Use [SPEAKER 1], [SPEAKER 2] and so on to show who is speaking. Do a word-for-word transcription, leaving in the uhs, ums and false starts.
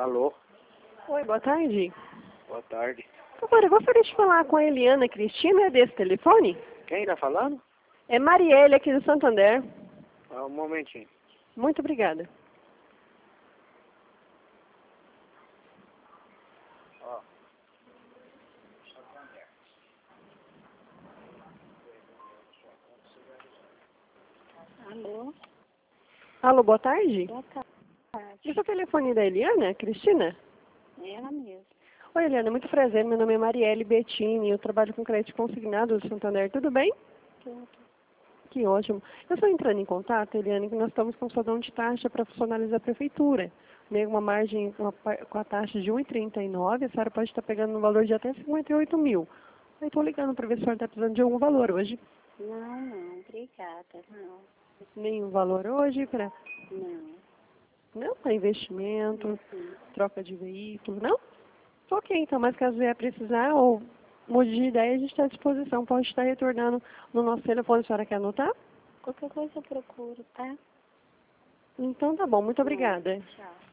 [SPEAKER 1] Alô?
[SPEAKER 2] Oi, boa tarde.
[SPEAKER 1] Boa tarde.
[SPEAKER 2] Por favor, eu gostaria de falar com a Eliana Cristina desse telefone.
[SPEAKER 1] Quem tá falando?
[SPEAKER 2] É Marielle aqui do Santander.
[SPEAKER 1] Ah, um momentinho.
[SPEAKER 2] Muito obrigada.
[SPEAKER 1] Ó.
[SPEAKER 3] Alô?
[SPEAKER 2] Alô, boa tarde.
[SPEAKER 3] Boa tarde.
[SPEAKER 2] Esse é o telefone da Eliana Cristina?
[SPEAKER 3] É ela mesma.
[SPEAKER 2] Oi, Eliana, muito prazer. Meu nome é Marielle Bettini. Eu trabalho com crédito consignado do Santander. Tudo bem?
[SPEAKER 3] Tudo.
[SPEAKER 2] Que ótimo. Eu estou entrando em contato, Eliane, que nós estamos com sodão de taxa para funcionalizar a prefeitura. Né, uma margem com a, com a taxa de um vírgula trinta e nove, a senhora pode estar pegando um valor de até cinquenta e oito mil. Aí estou ligando para ver se a senhora está precisando de algum valor hoje.
[SPEAKER 3] Não, não, obrigada, não.
[SPEAKER 2] Nenhum valor hoje para...
[SPEAKER 3] Não.
[SPEAKER 2] Não, para investimento,
[SPEAKER 3] Uhum.
[SPEAKER 2] troca de veículo, não? Ok, então, mas caso vier precisar ou mude de ideia, a gente está à disposição. Pode estar retornando no nosso telefone. A senhora quer anotar?
[SPEAKER 3] Qualquer coisa eu procuro, tá?
[SPEAKER 2] Então tá bom, muito
[SPEAKER 3] Não,
[SPEAKER 2] obrigada.
[SPEAKER 3] tchau.